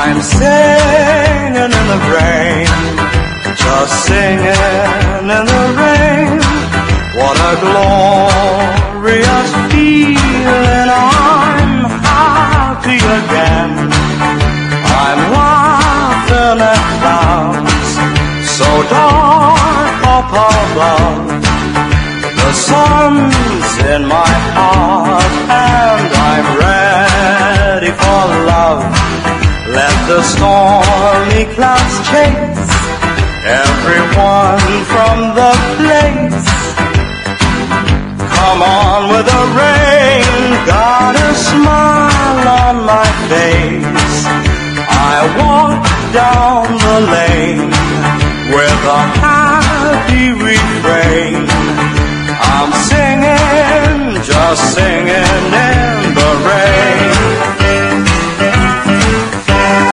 I'm singing in the rain, just singing in the rain. What a glorious feeling, I'm happy again. I'm laughing at clouds so dark up above. The sun's in my heart and I'm ready for love. Let the stormy clouds chase everyone from the place. Come on with the rain, got a smile on my face. I walk down the lane with a happy refrain. I'm singing, just singing